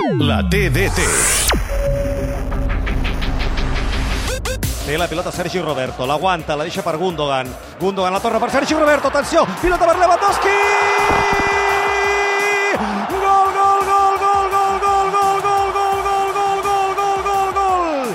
La TDT. Té la pilota Sergi Roberto, l'aguanta, la deixa per Gundogan. Gundogan la torna per Sergi Roberto, atenció, pilota per Lewandowski! Gol, gol, gol, gol, gol, gol, gol, gol, gol, gol, gol, gol, gol, gol, gol!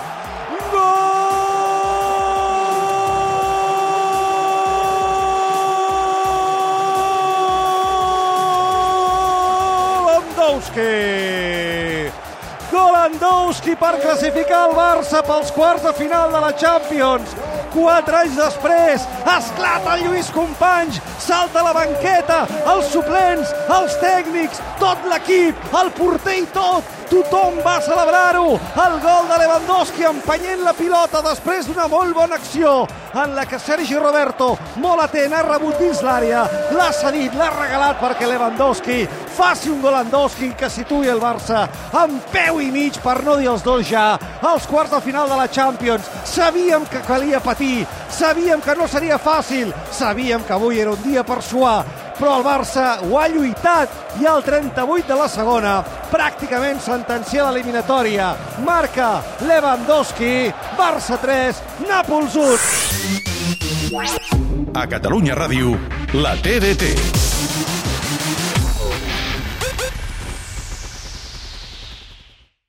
Lewandowski per classificar el Barça pels quarts de final de la Champions. 4 anys després, esclata el Lluís Companys, salta a la banqueta, els suplents, els tècnics, tot l'equip, el porter i tot, tothom va celebrar-ho. El gol de Lewandowski empenyent la pilota després d'una molt bona acció en la que Sergi Roberto, molt atent, ha rebut dins l'àrea, l'ha cedit, l'ha regalat perquè Lewandowski faci un Lewandowski que situï el Barça amb peu i mig, per no dir els dos ja, als quarts de final de la Champions. Sabíem que calia patir, sabíem que no seria fàcil, sabíem que avui era un dia per suar, però el Barça ho ha lluitat i al 38 de la segona, pràcticament sentenciada l'eliminatòria. Marca Lewandowski, Barça 3, Nàpols 1. A Catalunya Ràdio, la TDT.